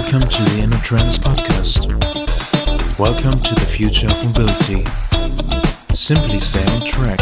Welcome to the InnoTrends podcast. Welcome to the future of mobility. Simply stay on track.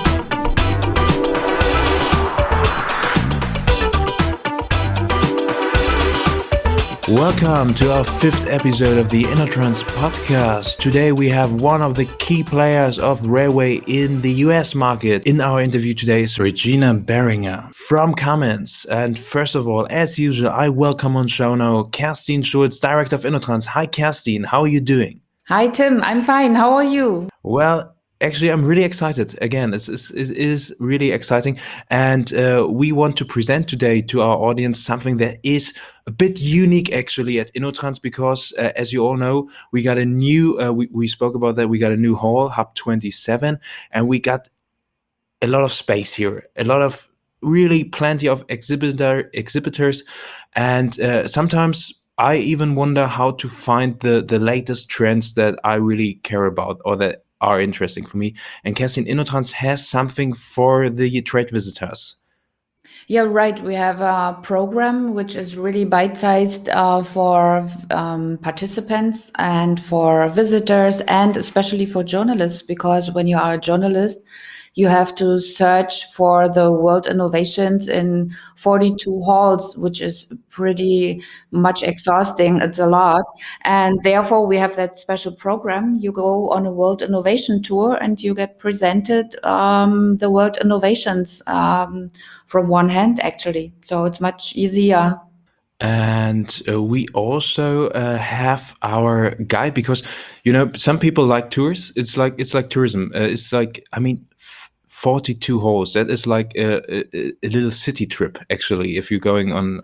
Welcome to our fifth episode of the InnoTrends podcast. Today we have one of the key players of railway in the US market. In our interview today is Regina Beringer from Cummins. And first of all, as usual, I welcome on show now Kerstin Schulz, Director of InnoTrends. Hi Kerstin, how are you doing? Hi Tim, I'm fine. How are you? Well, actually, I'm really excited. Again, it is really exciting. And we want to present today to our audience something that is a bit unique actually at InnoTrends because, as you all know, we got a new, we spoke about that, we got a new hall, Hub 27, and we got a lot of space here, a lot of really plenty of exhibitors. And sometimes I even wonder how to find the latest trends that I really care about or that are interesting for me. And Kerstin, InnoTrends has something for the trade visitors. Yeah, right. We have a program which is really bite-sized for participants and for visitors and especially for journalists, because when you are a journalist, you have to search for the world innovations in 42 halls, which is pretty much exhausting. It's a lot. And therefore, we have that special program. You go on a world innovation tour and you get presented the world innovations from one hand, actually. So it's much easier. And we also have our guide because, you know, some people like tours. It's like tourism. It's like, I mean, 42 halls. That is like a little city trip, actually. If you're going on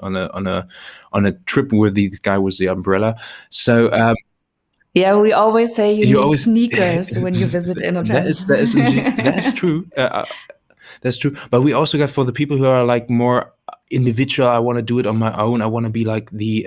a trip with the guy with the umbrella. So yeah, we always say you need always sneakers when you visit InnoTrends. that is true. That's true. But we also got for the people who are like more individual. I want to do it on my own. I want to be like the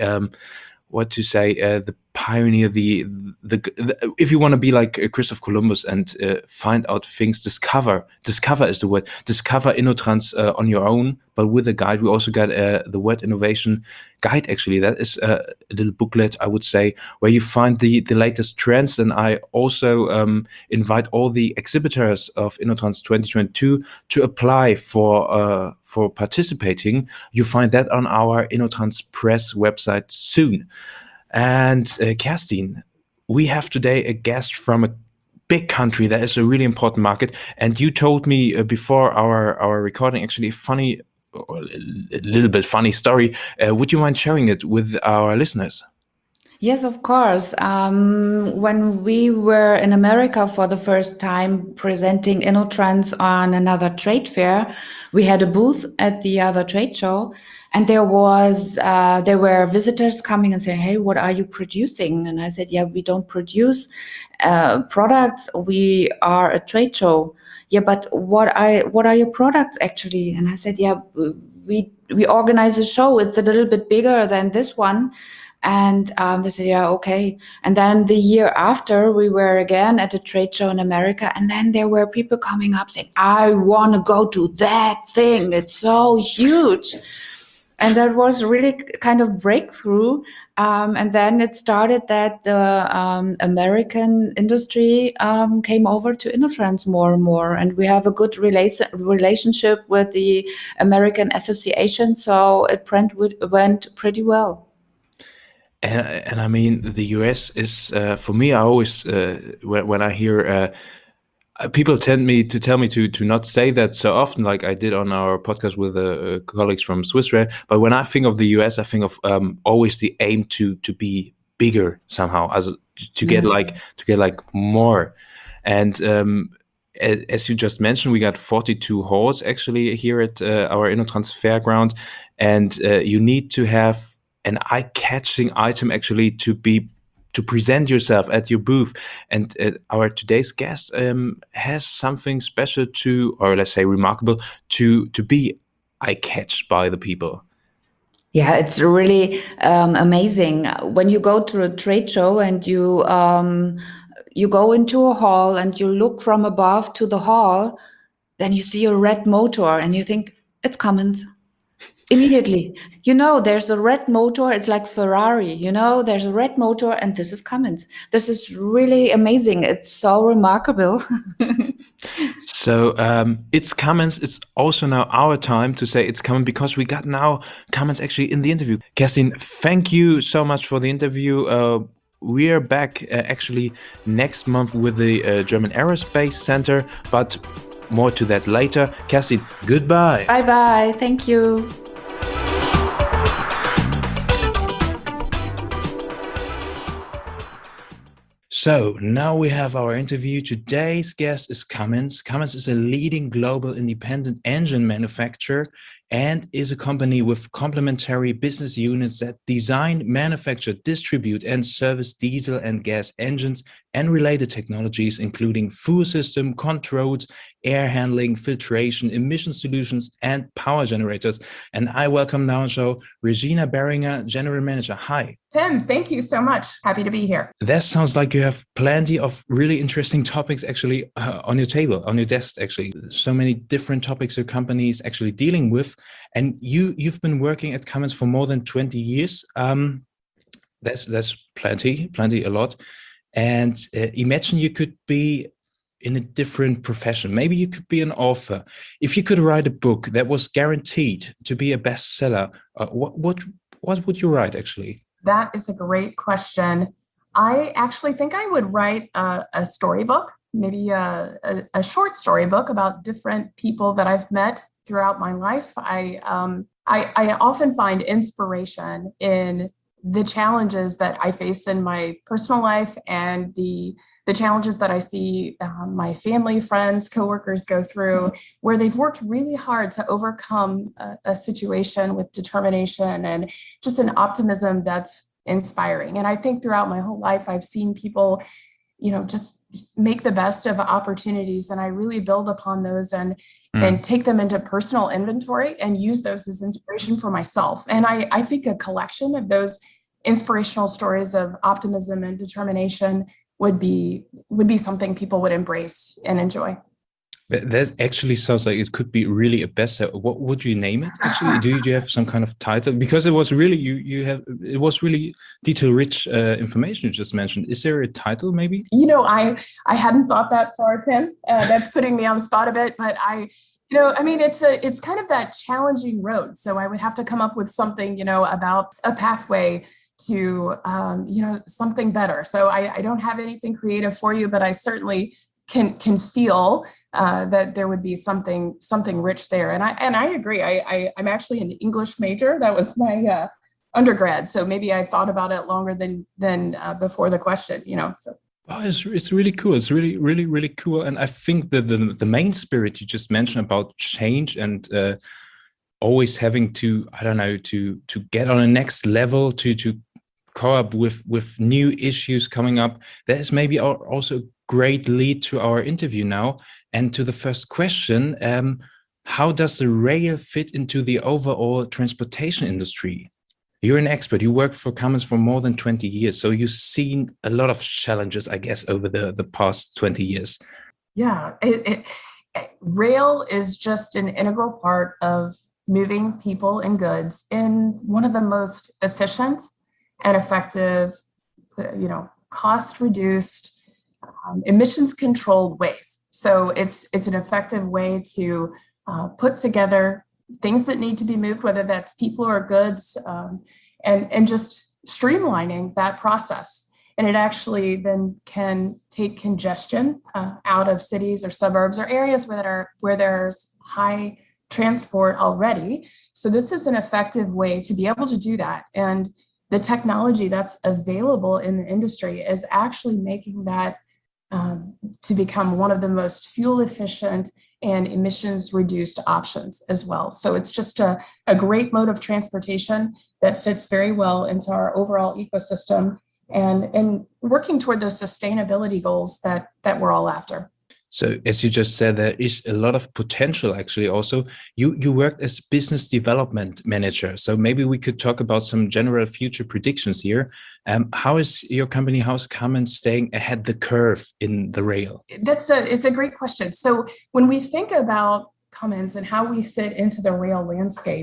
the pioneer, the if you want to be like Christopher Columbus and find out things, discover is the word, discover InnoTrends on your own, but with a guide. We also got the word innovation guide, actually. That is a little booklet, I would say, where you find the latest trends. And I also invite all the exhibitors of InnoTrends 2022 to apply for participating. You find that on our InnoTrends Press website soon. And Kerstin, we have today a guest from a big country that is a really important market. And you told me before our recording, actually, a little bit funny story. Would you mind sharing it with our listeners? Yes, of course. When we were in America for the first time presenting InnoTrends on another trade fair, we had a booth at the other trade show, and there were visitors coming and saying, "Hey, what are you producing?" And I said, "Yeah, we don't produce products. We are a trade show." "Yeah, but what are your products actually?" And I said, "Yeah, we organize a show. It's a little bit bigger than this one." And they said, "Yeah, okay." And then the year after, we were again at a trade show in America. And then there were people coming up saying, "I want to go to that thing. It's so huge." And that was really kind of breakthrough. And then it started that the American industry came over to InnoTrends more and more. And we have a good relationship with the American Association. So it went pretty well. And I mean, the US is for me. I always when I hear people tend me to tell me to not say that so often, like I did on our podcast with colleagues from Swiss Rail. But when I think of the US, I think of always the aim to be bigger somehow, as to get like more. And as you just mentioned, we got 42 halls actually here at our InnoTrans Fairground, and you need to have an eye-catching item actually to present yourself at your booth. And our today's guest has something special or let's say remarkable, to be eye-catched by the people. Yeah, it's really amazing when you go to a trade show and you go into a hall and you look from above to the hall, then you see a red motor and you think it's Cummins. Immediately. There's a red motor. It's like Ferrari. There's a red motor, and this is Cummins. This is really amazing. It's so remarkable. So it's Cummins. It's also now our time to say it's Cummins because we got now Cummins actually in the interview. Kerstin, thank you so much for the interview. We are back actually next month with the German Aerospace Center, but more to that later. Kerstin, goodbye. Bye-bye. Thank you. So now we have our interview. Today's guest is Cummins. Cummins is a leading global independent engine manufacturer and is a company with complementary business units that design, manufacture, distribute, and service diesel and gas engines and related technologies, including fuel system, controls, air handling, filtration, emission solutions, and power generators. And I welcome now on show Regina Beringer, General Manager. Hi. Tim, thank you so much. Happy to be here. That sounds like you have plenty of really interesting topics actually on your table, on your desk, actually. So many different topics your company is actually dealing with. And you've been working at Cummins for more than 20 years. That's plenty, a lot. And imagine you could be in a different profession. Maybe you could be an author. If you could write a book that was guaranteed to be a bestseller, what would you write actually? That is a great question. I actually think I would write a storybook, maybe a short storybook about different people that I've met throughout my life. I often find inspiration in the challenges that I face in my personal life and the challenges that I see my family, friends, coworkers go through, where they've worked really hard to overcome a situation with determination and just an optimism that's inspiring. And I think throughout my whole life, I've seen people, just make the best of opportunities. And I really build upon those and take them into personal inventory and use those as inspiration for myself. And I think a collection of those inspirational stories of optimism and determination would be something people would embrace and enjoy. That actually sounds like it could be really a bestseller. What would you name it? Actually, do you have some kind of title? Because it was really it was really detail-rich information you just mentioned. Is there a title, maybe? I hadn't thought that far, Tim. That's putting me on the spot a bit, but it's kind of that challenging road. So I would have to come up with something, about a pathway to something better. So I don't have anything creative for you, but I certainly can feel that there would be something rich there. And I agree. I'm actually an English major. That was my undergrad. So maybe I thought about it longer than before the question, so. Oh, it's really cool. It's really, really, really cool. And I think that the main spirit you just mentioned about change and always having to, I don't know, to get on a next level, to come up with new issues coming up. That is maybe also a great lead to our interview now. And to the first question, how does the rail fit into the overall transportation industry? You're an expert. You worked for Cummins for more than 20 years. So you've seen a lot of challenges, I guess, over the past 20 years. Yeah, rail is just an integral part of moving people and goods in one of the most efficient and effective, cost-reduced, emissions-controlled ways. So it's an effective way to put together things that need to be moved, whether that's people or goods, and just streamlining that process. And it actually then can take congestion out of cities or suburbs or areas where there's high transport already. So this is an effective way to be able to do that. And the technology that's available in the industry is actually making that to become one of the most fuel efficient and emissions reduced options as well. So it's just a great mode of transportation that fits very well into our overall ecosystem and working toward those sustainability goals that we're all after. So as you just said, there is a lot of potential actually also. You worked as business development manager. So maybe we could talk about some general future predictions here. How is your company, how's Cummins staying ahead the curve in the rail? It's a great question. So when we think about Cummins and how we fit into the rail landscape,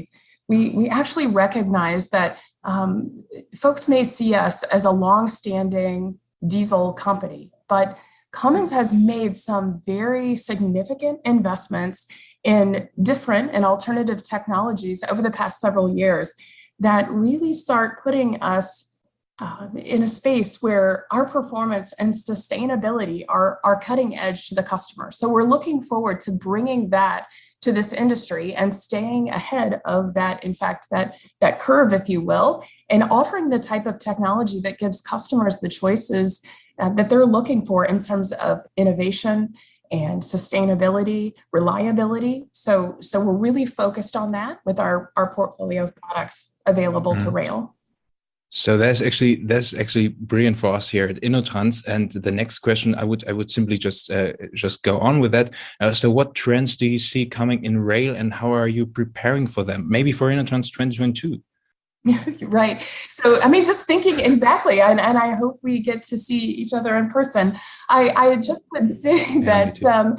we actually recognize that folks may see us as a long-standing diesel company, but Cummins has made some very significant investments in different and alternative technologies over the past several years that really start putting us in a space where our performance and sustainability are cutting edge to the customer. So we're looking forward to bringing that to this industry and staying ahead of that, in fact, that curve, if you will, and offering the type of technology that gives customers the choices that they're looking for in terms of innovation and sustainability, reliability. So we're really focused on that with our portfolio of products available to rail. So that's actually brilliant for us here at InnoTrans. And the next question, I would simply just go on with that. So what trends do you see coming in rail, and how are you preparing for them? Maybe for InnoTrans 2022. Right. So, I mean, just thinking exactly, and I hope we get to see each other in person. I just would say that,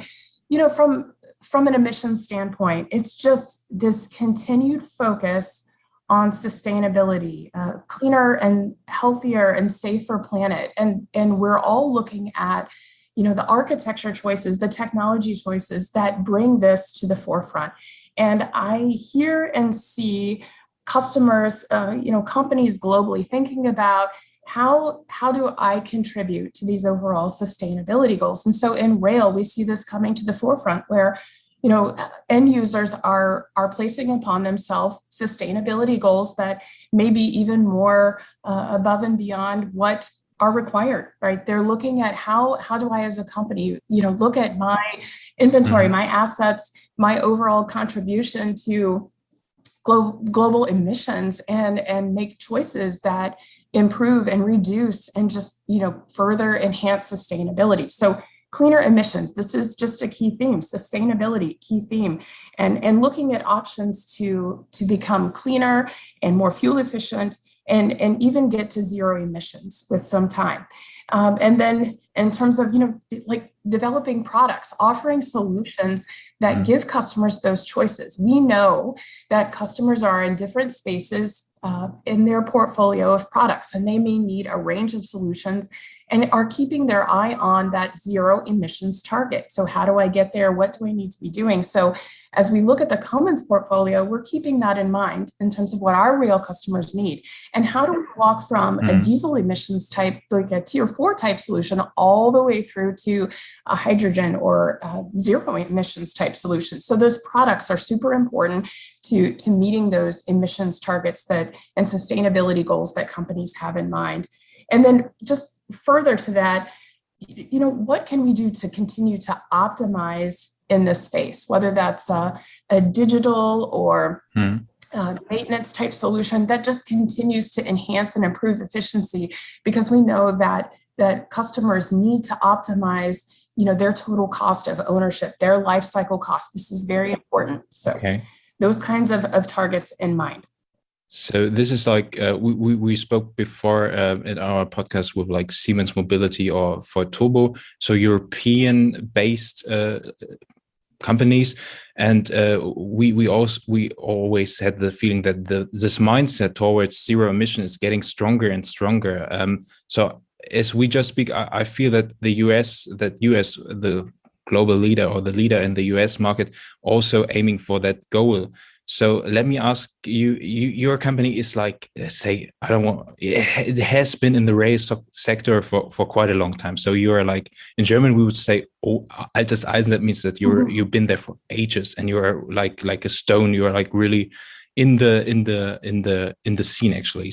from an emissions standpoint, it's just this continued focus on sustainability, cleaner and healthier and safer planet. And we're all looking at, the architecture choices, the technology choices that bring this to the forefront. And I hear and see customers, companies globally thinking about how do I contribute to these overall sustainability goals? And so in rail, we see this coming to the forefront where end users are placing upon themselves sustainability goals that may be even more above and beyond what are required, right? They're looking at how do I as a company, look at my inventory, my assets, my overall contribution to global emissions and make choices that improve and reduce and just, further enhance sustainability. So cleaner emissions, this is just a key theme, sustainability, key theme, and looking at options to become cleaner and more fuel efficient and even get to zero emissions with some time. And then in terms of, like developing products, offering solutions that give customers those choices. We know that customers are in different spaces in their portfolio of products, and they may need a range of solutions and are keeping their eye on that zero emissions target. So how do I get there? What do I need to be doing? So as we look at the Cummins portfolio, we're keeping that in mind in terms of what our rail customers need. And how do we walk from a diesel emissions type, like a tier 4 type solution, all the way through to a hydrogen or zero emissions type solution? So those products are super important to meeting those emissions targets and sustainability goals that companies have in mind. And then just further to that, what can we do to continue to optimize in this space, whether that's a digital or maintenance type solution that just continues to enhance and improve efficiency, because we know that customers need to optimize, their total cost of ownership, their life cycle cost. This is very important. So those kinds of targets in mind. So this is like we spoke before in our podcast with like Siemens Mobility or Ford Turbo, so European-based companies, and we always had the feeling that this mindset towards zero emission is getting stronger and stronger. So as we just speak, I feel that the US, the global leader or the leader in the US market, also aiming for that goal. So let me ask you, your company is like, let's say, it has been in the rail sector for quite a long time. So you are like, in German, we would say, oh, altes Eisen. That means that you've been there for ages and you are like a stone. You are like really in the scene actually.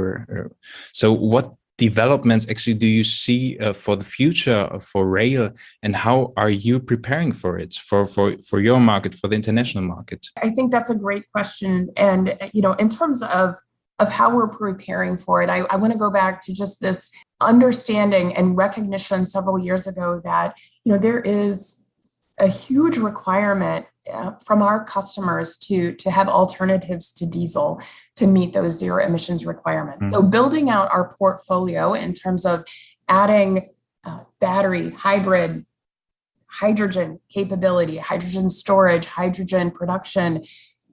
So what developments actually do you see for the future for rail, and how are you preparing for it, for your market, for the international market? I think that's a great question. And, in terms of how we're preparing for it, I want to go back to just this understanding and recognition several years ago that, there is a huge requirement from our customers to have alternatives to diesel to meet those zero emissions requirements. So building out our portfolio in terms of adding battery, hybrid, hydrogen capability, hydrogen storage, hydrogen production,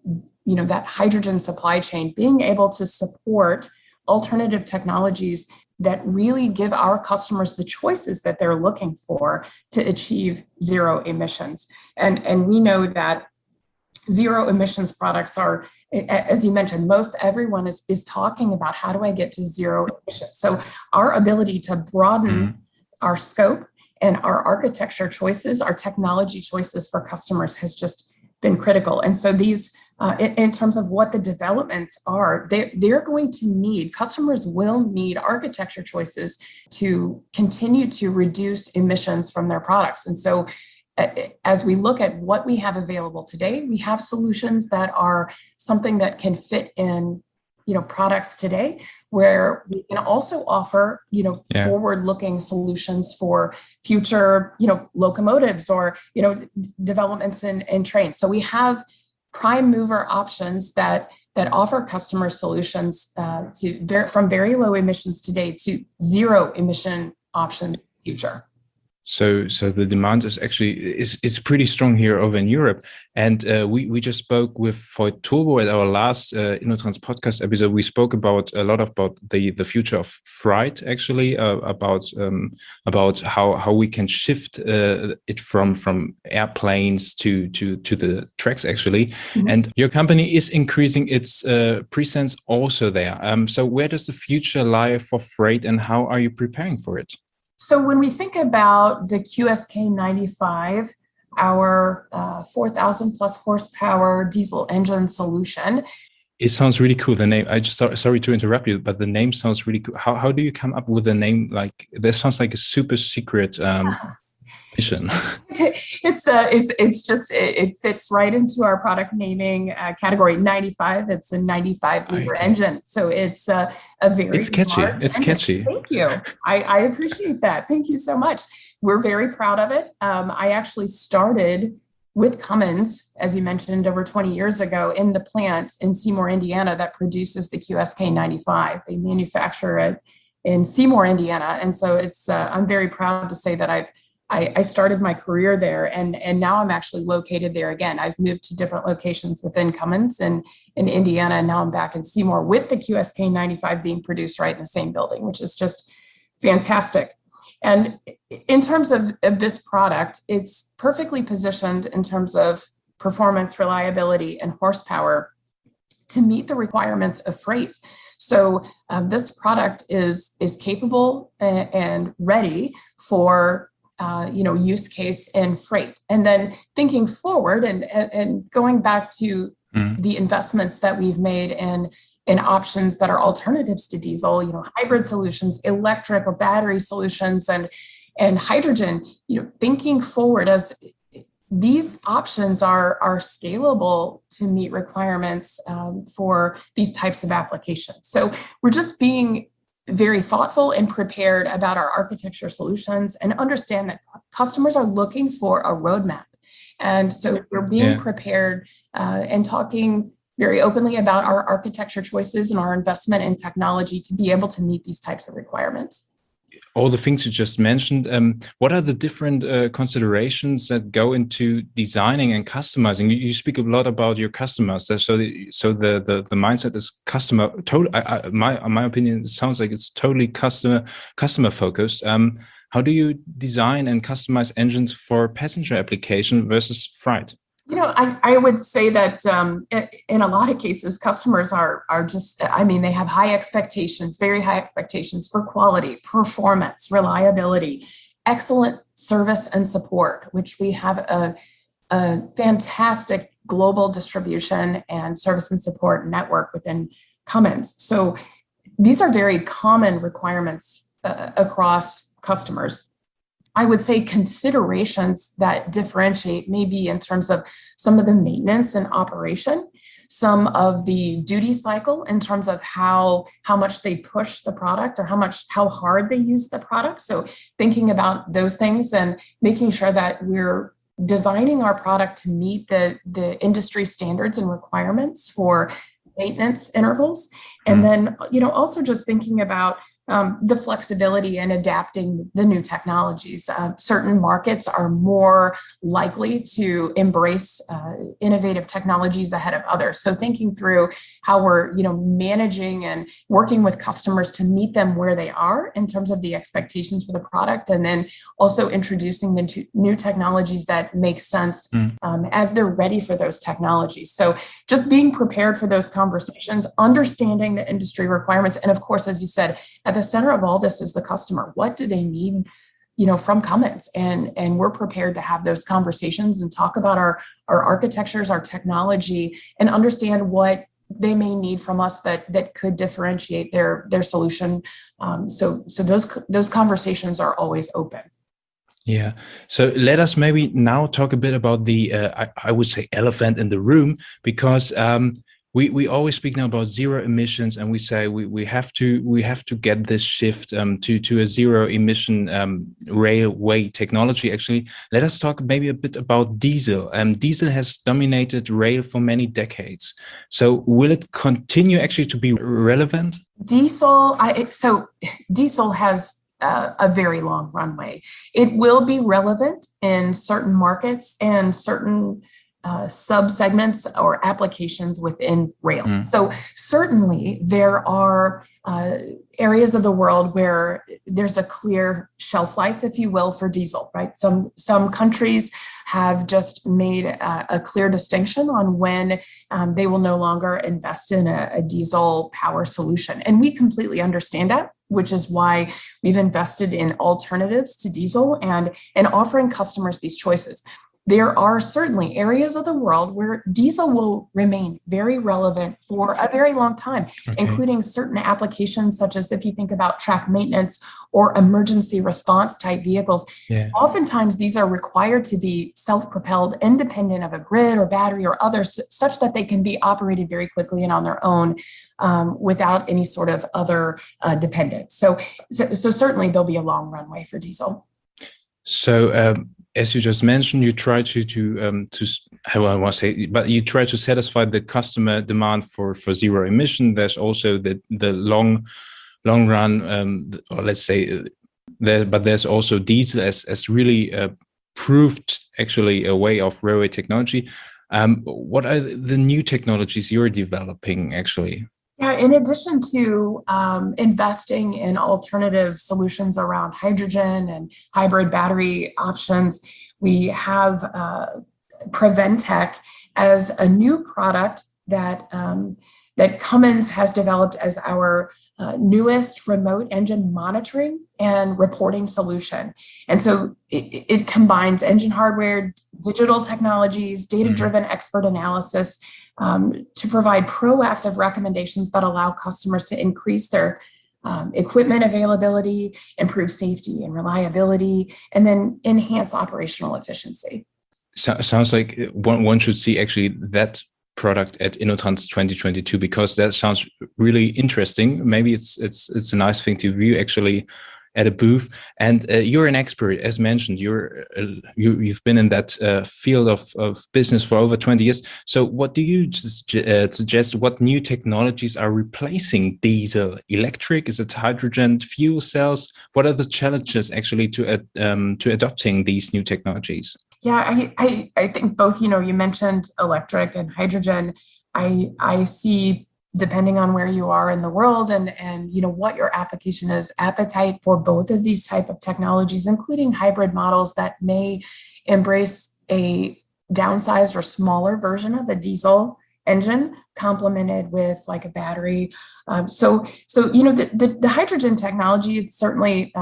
that hydrogen supply chain, being able to support alternative technologies that really give our customers the choices that they're looking for to achieve zero emissions. And we know that zero emissions products are, as you mentioned, most everyone is talking about how do I get to zero emissions. So our ability to broaden our scope and our architecture choices, our technology choices for customers has just been critical. And so these, in terms of what the developments are, they're going to need, customers will need architecture choices to continue to reduce emissions from their products. And so as we look at what we have available today, we have solutions that are something that can fit in, products today, where we can also offer, forward-looking solutions for future, locomotives or, developments in trains. So we have prime mover options that offer customer solutions from very low emissions today to zero emission options in the future. So the demand is actually is pretty strong here over in Europe, and we just spoke with Voigt Turbo at our last InnoTrans podcast episode. We spoke about a lot about the future of freight, actually, about how we can shift it from airplanes to the tracks, actually. Mm-hmm. And your company is increasing its presence also there. So where does the future lie for freight, and how are you preparing for it? So when we think about the QSK 95, our 4,000 plus horsepower diesel engine solution. It sounds really cool. The name, I just sorry to interrupt you, but the name sounds really cool. How do you come up with a name like this? Sounds like a super secret mission. It fits right into our product naming category. 95. It's a 95 liter engine, so it's a very. It's catchy. It's engine. Catchy. Thank you. I appreciate that. Thank you so much. We're very proud of it. I actually started with Cummins, as you mentioned, over 20 years ago in the plant in Seymour, Indiana, that produces the QSK 95. They manufacture it in Seymour, Indiana, and so it's. I'm very proud to say that I started my career there, and now I'm actually located there again. I've moved to different locations within Cummins and in Indiana, and now I'm back in Seymour with the QSK 95 being produced right in the same building, which is just fantastic. And in terms of this product, it's perfectly positioned in terms of performance, reliability, and horsepower to meet the requirements of freight. So this product is capable and ready for use case in freight. And then thinking forward and going back to the investments that we've made in options that are alternatives to diesel, hybrid solutions, electric or battery solutions, and hydrogen, thinking forward as these options are scalable to meet requirements for these types of applications. So we're just being very thoughtful and prepared about our architecture solutions and understand that customers are looking for a roadmap. And so we're being prepared and talking very openly about our architecture choices and our investment in technology to be able to meet these types of requirements. All the things you just mentioned, what are the different considerations that go into designing and customizing? You speak a lot about your customers, so the mindset is customer. My opinion, it sounds like it's totally customer focused. How do you design and customize engines for passenger application versus freight? I would say that in a lot of cases, customers are just, they have high expectations, very high expectations for quality, performance, reliability, excellent service and support, which we have a fantastic global distribution and service and support network within Cummins. So these are very common requirements across customers. I would say considerations that differentiate maybe in terms of some of the maintenance and operation, some of the duty cycle in terms of how much they push the product or how hard they use the product. So thinking about those things and making sure that we're designing our product to meet the industry standards and requirements for maintenance intervals. And then, also just thinking about the flexibility in adapting the new technologies. Certain markets are more likely to embrace innovative technologies ahead of others. So thinking through how we're, managing and working with customers to meet them where they are in terms of the expectations for the product, and then also introducing the new technologies that make sense as they're ready for those technologies. So just being prepared for those conversations, understanding the industry requirements, and of course, as you said, at the center of all this is the customer. What do they need, from Cummins? And we're prepared to have those conversations and talk about our architectures, our technology, and understand what they may need from us that could differentiate their solution. So those conversations are always open. Yeah. So let us maybe now talk a bit about the, I would say, elephant in the room, because we always speak now about zero emissions, and we say we have to get this shift to a zero emission railway technology. Actually, let us talk maybe a bit about diesel. Diesel has dominated rail for many decades. So will it continue actually to be relevant? Diesel has a very long runway. It will be relevant in certain markets and certain sub-segments or applications within rail. So certainly there are areas of the world where there's a clear shelf life, if you will, for diesel, right? Some countries have just made a clear distinction on when they will no longer invest in a diesel power solution. And we completely understand that, which is why we've invested in alternatives to diesel and offering customers these choices. There are certainly areas of the world where diesel will remain very relevant for a very long time, including certain applications such as if you think about track maintenance or emergency response type vehicles. Yeah. Oftentimes, these are required to be self-propelled, independent of a grid or battery or others, such that they can be operated very quickly and on their own without any sort of other dependence. So certainly there'll be a long runway for diesel. So as you just mentioned, you try to how I want to say, but you try to satisfy the customer demand for zero emission. There's also the long run, or let's say, but there's also diesel as really proved actually a way of railway technology. What are the new technologies you're developing actually? Yeah, in addition to investing in alternative solutions around hydrogen and hybrid battery options, we have Preventec as a new product that Cummins has developed as our newest remote engine monitoring and reporting solution. And so it combines engine hardware, digital technologies, data-driven expert analysis to provide proactive recommendations that allow customers to increase their equipment availability, improve safety and reliability, and then enhance operational efficiency. Sounds like one should see actually that product at InnoTrans 2022, because that sounds really interesting. Maybe it's a nice thing to view actually at a booth. And you're an expert, as mentioned. You've been in that field of business for over 20 years. So what do you suggest? What new technologies are replacing diesel? Electric? Is it hydrogen? Fuel cells? What are the challenges actually to adopting these new technologies? Yeah, I think both. You mentioned electric and hydrogen. I see, depending on where you are in the world and what your application is, appetite for both of these type of technologies, including hybrid models that may embrace a downsized or smaller version of a diesel engine complemented with like a battery. So the hydrogen technology, it's certainly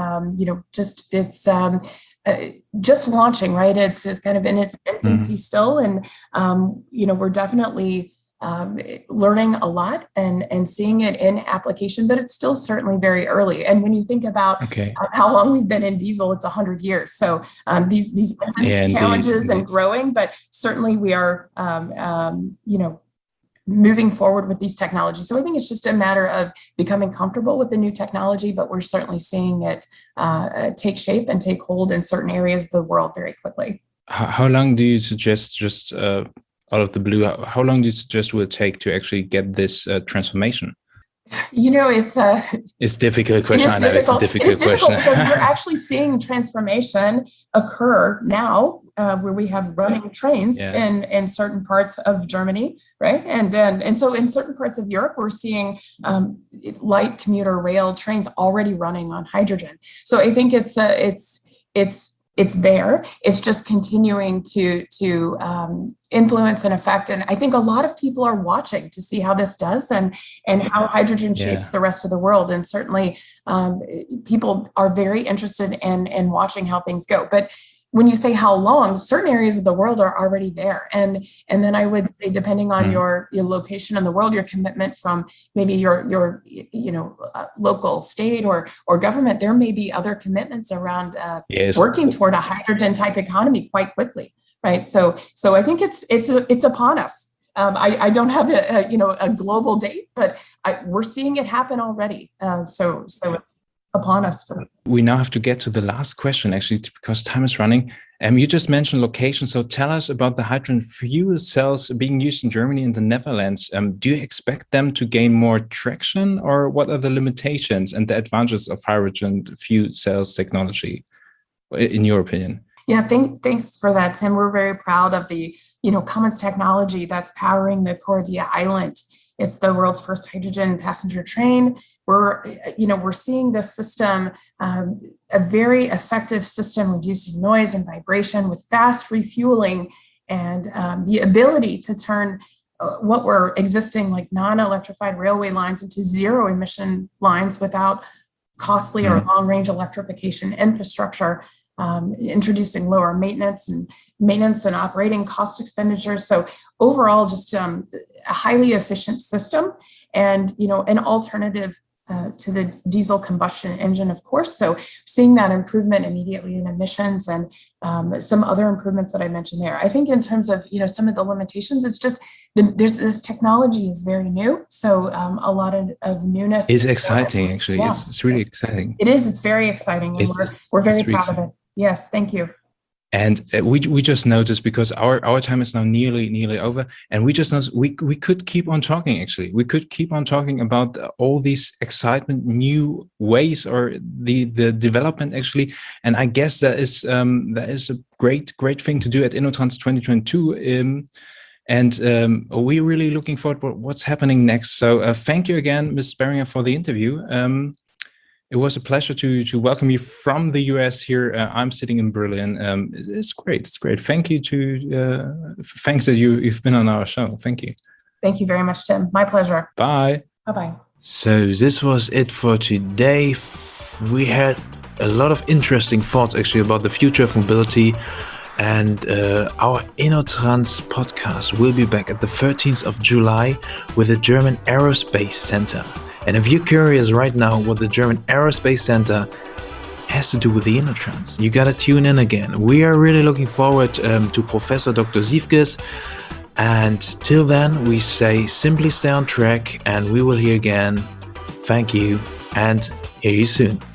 just launching, right? It's kind of in its infancy still, and we're definitely learning a lot and seeing it in application, but it's still certainly very early. And when you think about how long we've been in diesel, it's 100 years. So these challenges and growing, but certainly we are, moving forward with these technologies. So I think it's just a matter of becoming comfortable with the new technology, but we're certainly seeing it take shape and take hold in certain areas of the world very quickly. How long do you suggest, just out of the blue, how long do you suggest will it take to actually get this transformation? It's a difficult question. I know it's a difficult question. Because we're actually seeing transformation occur now, where we have running trains in certain parts of Germany, right? And so in certain parts of Europe, we're seeing light commuter rail trains already running on hydrogen. So I think it's there. It's just continuing to influence and affect. And I think a lot of people are watching to see how this does and how hydrogen shapes the rest of the world. And certainly people are very interested in watching how things go. But when you say how long, certain areas of the world are already there. And then I would say, depending on your location in the world, your commitment from maybe your local state or government, there may be other commitments around working toward a hydrogen type economy quite quickly, right? So I think it's upon us. I don't have a global date, but we're seeing it happen already. So it's upon us. We now have to get to the last question, actually, because time is running. You just mentioned location. So tell us about the hydrogen fuel cells being used in Germany and the Netherlands. Do you expect them to gain more traction, or what are the limitations and the advantages of hydrogen fuel cells technology, in your opinion? Yeah, thanks for that, Tim. We're very proud of the Cummins technology that's powering the Coradia Island. It's the world's first hydrogen passenger train. We're seeing this system, a very effective system, reducing noise and vibration with fast refueling, and the ability to turn what were existing like non-electrified railway lines into zero emission lines without costly or long range electrification infrastructure. Introducing lower maintenance and operating cost expenditures. So overall, just a highly efficient system, and an alternative to the diesel combustion engine, of course. So seeing that improvement immediately in emissions and some other improvements that I mentioned there. I think in terms of some of the limitations, it's just this technology is very new. So a lot of newness. It's exciting, actually. Yeah. It's really exciting. It is. It's very exciting, and we're very proud of it. Yes, thank you. And we just noticed, because our time is now nearly over, and we just noticed we could keep on talking. Actually, we could keep on talking about all these excitement, new ways, or the development, actually. And I guess that is a great thing to do at InnoTrans 2022. And we're really looking forward to what's happening next. So thank you again, Ms. Beringer, for the interview. It was a pleasure to welcome you from the US here. I'm sitting in Berlin. It's great. It's great. Thank you thanks that you've been on our show. Thank you. Thank you very much, Tim. My pleasure. Bye. Bye-bye. So this was it for today. We had a lot of interesting thoughts, actually, about the future of mobility. And our InnoTrans podcast will be back at the 13th of July with the German Aerospace Center. And if you're curious right now what the German Aerospace Center has to do with the InnoTrans, you gotta tune in again. We are really looking forward to Professor Dr. Siefkes. And till then, we say simply stay on track, and we will hear again. Thank you, and hear you soon.